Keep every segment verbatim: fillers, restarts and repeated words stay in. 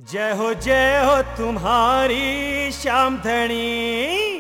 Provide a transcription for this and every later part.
जय हो जय हो तुम्हारी श्याम धनी।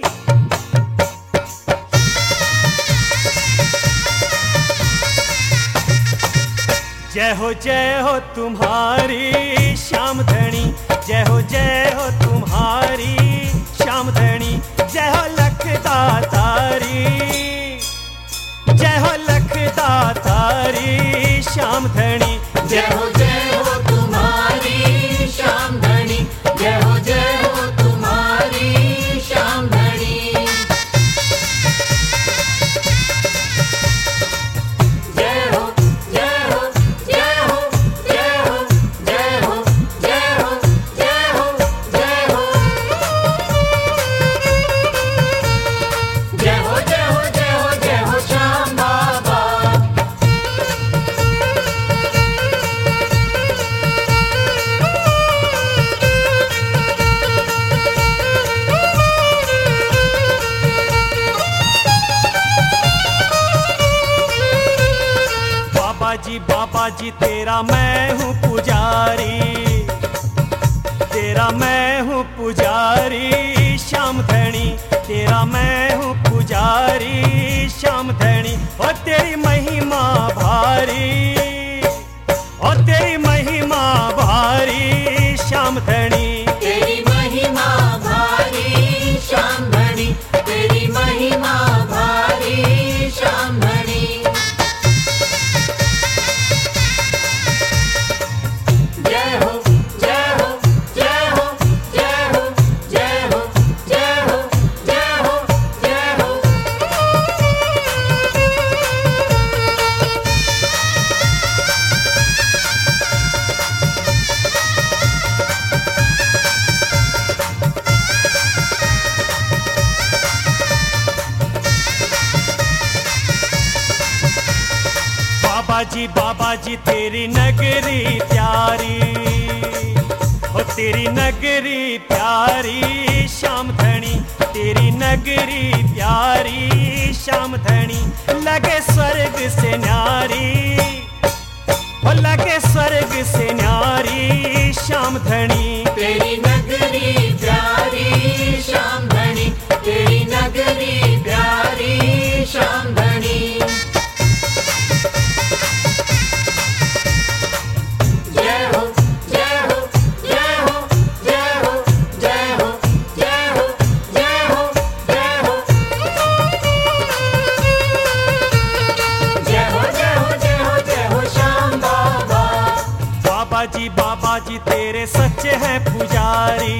जय हो जय हो तुम्हारी श्याम धनी, जय हो जय हो तुम्हारी श्याम धनी। जय हो लख दातारी, जय हो लख दातारी श्याम धनी। जय हो जय हो तुम्हारी श्याम धनी, जय हो जय हो तुम्हारी श्याम धनी। जय हो जय हो जय हो जय हो जय हो जय हो जय हो जय हो जय हो जय हो जय हो जय हो श्याम बाबा। बाबा जी बाबा जी तेरा मैं हूँ पुजारी, तेरा मैं हूँ पुजारी श्याम धनी। तेरा मैं हूँ पुजारी श्याम धनी। और तेरी महिमा भारी, और तेरी महिमा भारी श्याम धनी। तेरी महिमा भारी श्याम धनी, तेरी महिमा भारी श्याम धनी। जय हो जय हो जय हो जय हो जय हो जय हो जय हो जय हो। बाबा जी बाबा जी तेरी नगरी प्यारी, ओ तेरी नगरी प्यारी श्याम धनी। तेरी नगरी प्यारी श्याम धनी। लगे स्वर्ग से न्यारी, ओ लगे स्वर्ग से न्यारी श्याम धनी। तेरी नगरी प्यारी श्याम धनी, तेरी नगरी प्यारी श्याम धनी। जय हो जय हो जय हो जय हो जय हो जय हो जय हो जय हो जय हो जय हो जय हो जय हो श्याम बाबा। बाबा जी बाबा जी तेरे सच्चे हैं पुजारी,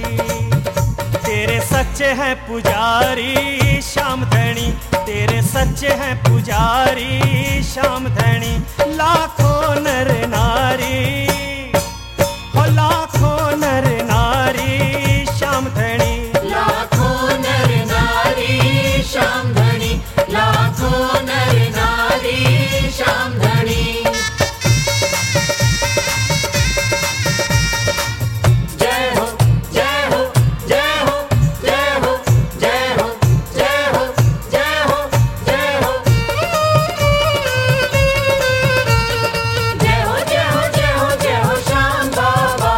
तेरे सच्चे हैं पुजारी श्याम धनी। तेरे सच्चे हैं पुजारी श्याम धनी। लाखों नर नारी, हो लाखों नर नारी श्याम धनी। लाखों नर नारी श्याम धनी, लाखों नर नारी श्याम धनी। जय हो जय हो जय हो जय हो जय हो जय हो जय हो जय हो जय हो जय हो जय हो जय हो श्याम बाबा।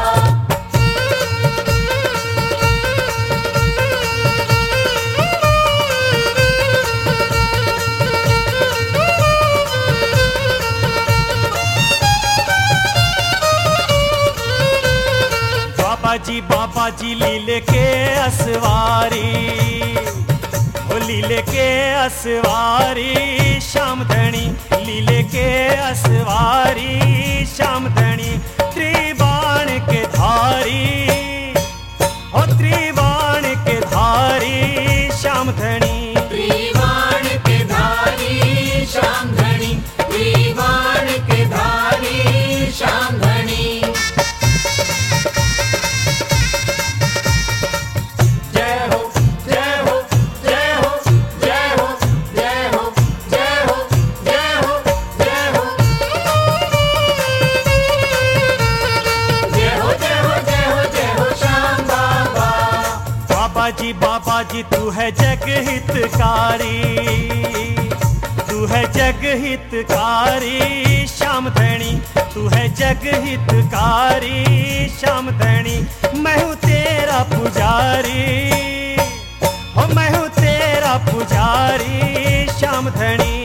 बाबा जी बाबा जी लीले के असवारी, ओ लीले के असवारी श्याम धनी। लीले के असवारी श्याम धनी। त्रिबाण के धारी, ओ त्रिबाण के धारी श्याम धनी। त्रिवाण के धारी श्याम धनी, त्रिवाण के धारी श्याम धनी। जय हो जय हो जय हो जय हो जय हो जय हो जय हो जय हो जय हो जय हो जय हो जय हो श्याम बाबा। बाबा जी बाबा जी तू है जग हितकारी, तू है जग हितकारी श्याम धनी। तू है जग हितकारी श्याम धनी, मैं हूँ तेरा पुजारी, हो मैं हूँ तेरा पुजारी, श्याम धनी।